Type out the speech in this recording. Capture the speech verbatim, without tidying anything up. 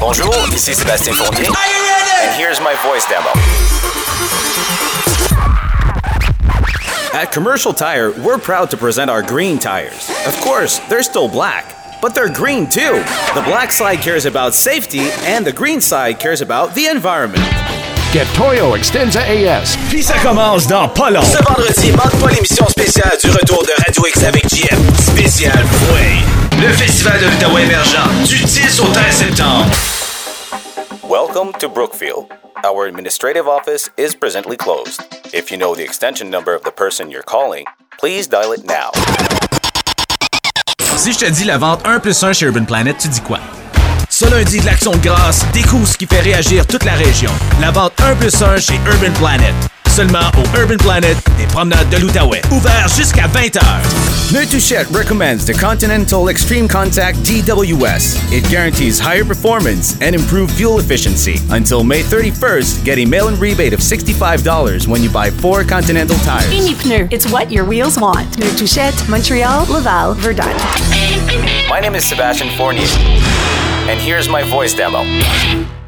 Bonjour, ici Sébastien Fournier. And here's my voice demo. At Commercial Tire, we're proud to present our green tires. Of course, they're still black, but they're green too. The black side cares about safety, and the green side cares about the environment. Get Toyo Extensa A S. Puis ça commence dans pas long. Ce vendredi, manque pas l'émission spéciale du retour de Radio X avec J F. Spécial Fouet. Le festival de l'Outaouais émergent du dix au treize septembre. Welcome to Brookfield. Our administrative office is presently closed. If you know the extension number of the person you're calling, please dial it now. Si je te dis la vente un plus un chez Urban Planet, tu dis quoi? Ce lundi de l'Action de grâce, découvre ce qui fait réagir toute la région. La vente un plus un chez Urban Planet. Seulement au Urban Planet des promenades de l'Outaouais. Ouvert jusqu'à vingt heures. Pneu Touchette recommends the Continental Extreme Contact T W S. It guarantees higher performance and improved fuel efficiency. Until May thirty-first, get a mail-in rebate of sixty-five dollars when you buy four Continental tires. Unipneu, it's what your wheels want. Pneu Touchette, Montreal, Laval, Verdun. My name is Sebastian Fournier, and here's my voice demo.